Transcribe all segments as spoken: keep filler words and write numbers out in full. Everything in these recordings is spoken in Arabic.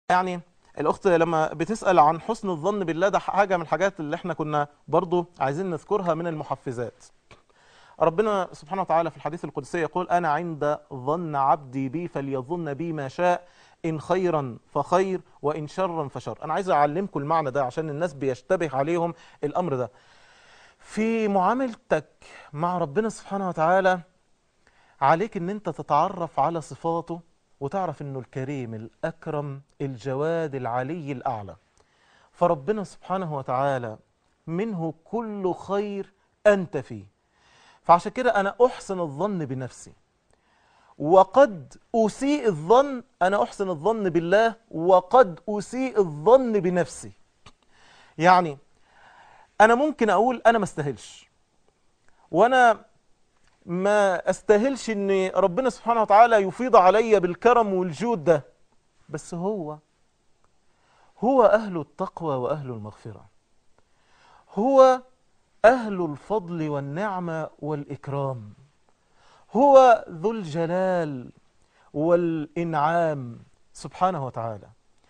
يعني الأخت لما بتسأل عن حسن الظن بالله، ده حاجة من الحاجات اللي احنا كنا برضو عايزين نذكرها من المحفزات. ربنا سبحانه وتعالى في الحديث القدسي يقول: أنا عند ظن عبدي بي فليظن بي ما شاء، إن خيرا فخير وإن شرا فشر. أنا عايز أعلمكم المعنى ده عشان الناس بيشتبه عليهم الأمر ده. في معاملتك مع ربنا سبحانه وتعالى عليك ان انت تتعرف على صفاته وتعرف انه الكريم الأكرم الجواد العلي الأعلى. فربنا سبحانه وتعالى منه كل خير أنت فيه. فعشان كده أنا أحسن الظن بنفسي، وقد أسيء الظن، أنا أحسن الظن بالله وقد أسيء الظن بنفسي. يعني أنا ممكن أقول أنا ما استاهلش، وأنا ما استاهلش ان ربنا سبحانه وتعالى يفيض علي بالكرم والجود ده، بس هو هو أهل التقوى وأهل المغفرة، هو أهل الفضل والنعمة والإكرام، هو ذو الجلال والإنعام سبحانه وتعالى.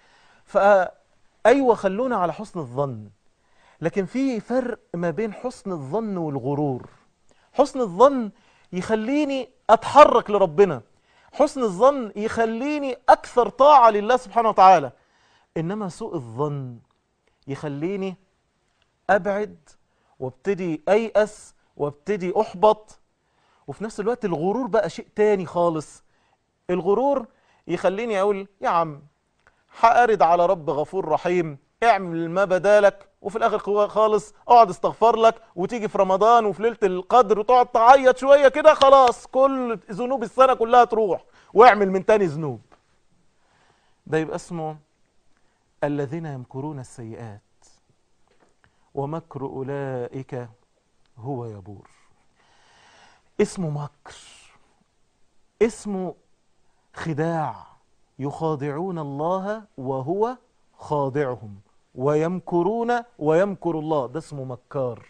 فأيوة خلونا على حسن الظن، لكن في فرق ما بين حسن الظن والغرور. حسن الظن يخليني أتحرك لربنا، حسن الظن يخليني أكثر طاعة لله سبحانه وتعالى، إنما سوء الظن يخليني أبعد وابتدي أيأس وابتدي أحبط. وفي نفس الوقت الغرور بقى شيء تاني خالص. الغرور يخليني أقول يا عم هأرد على رب غفور رحيم، اعمل ما بدالك، وفي الاخر خالص اقعد استغفر لك، وتيجي في رمضان وفي ليله القدر وتقعد تعيط شويه كده، خلاص كل ذنوب السنه كلها تروح، واعمل من تاني ذنوب. ده يبقى اسمه الذين يمكرون السيئات ومكر اولئك هو يبور. اسمه مكر، اسمه خداع، يخادعون الله وهو خادعهم ويمكرون ويمكر الله. ده اسمه مكار.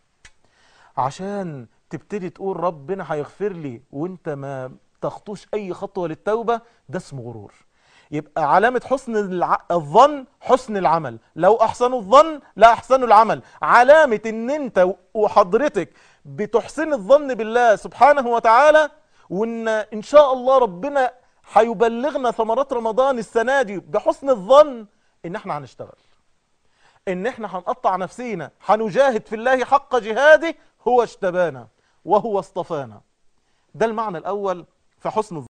عشان تبتدي تقول ربنا هيغفر لي وانت ما تخطوش اي خطوة للتوبة، ده اسمه غرور. يبقى علامة حسن الع... الظن حسن العمل. لو احسنوا الظن لا احسنوا العمل. علامة ان انت وحضرتك بتحسن الظن بالله سبحانه وتعالى، وان ان شاء الله ربنا هيبلغنا ثمرات رمضان السنة دي بحسن الظن، ان احنا هنشتغل، ان احنا هنقطع نفسينا، هنجاهد في الله حق جهاده، هو اجتبانا وهو اصطفانا. ده المعنى الاول في حسن الظن.